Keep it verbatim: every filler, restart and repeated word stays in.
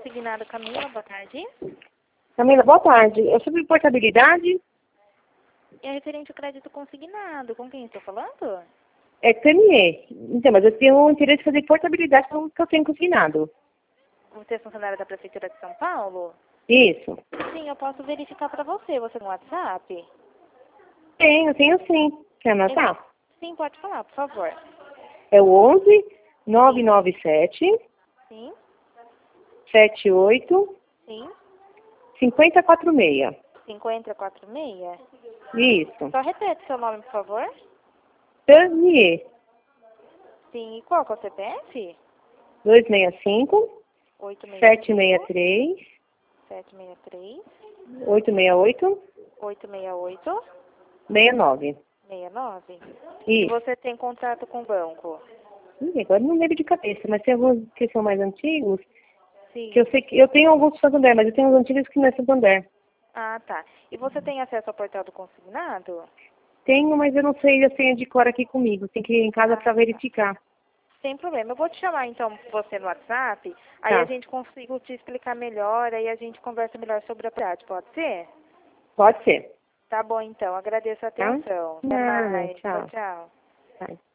Consignado, Camila, boa tarde. Camila, boa tarde. É sobre portabilidade? É referente ao crédito consignado. Com quem estou falando? É T M E. Então, mas eu tenho interesse em fazer portabilidade com o que eu tenho consignado. Você é funcionária da Prefeitura de São Paulo? Isso. Sim, eu posso verificar para você. Você tem WhatsApp? Tenho, tenho sim. Quer anotar? Sim, pode falar, por favor. É o onze, nove nove sete, Sim, sete oito, sim. cinco zero quatro seis. cinco zero quatro seis? Isso. Só repete seu nome, por favor. T M E. Sim, e qual que é o C P F? dois seis cinco, oito seis sete cinco, seis três, sete seis três, oito seis oito, oito seis oito, seis nove. seis nove. E Isso. você tem contrato com o banco? Ih, agora não lembro de cabeça, mas tem alguns que são mais antigos, Sim. que eu sei que eu tenho alguns de Santander, mas eu tenho uns antigos que não é Santander. Ah, tá. E você tem acesso ao portal do consignado? Tenho, mas eu não sei, eu tenho de cor aqui comigo. Tem que ir em casa Ah, para tá. verificar. Sem problema. Eu vou te chamar, então, você no WhatsApp. Aí a Tá. gente consigo te explicar melhor. Aí a gente conversa melhor sobre a prática. Pode ser? Pode ser. Tá bom, então. Agradeço a Tá? atenção. Até Nada, mais. Tchau, tchau. tchau. Tá.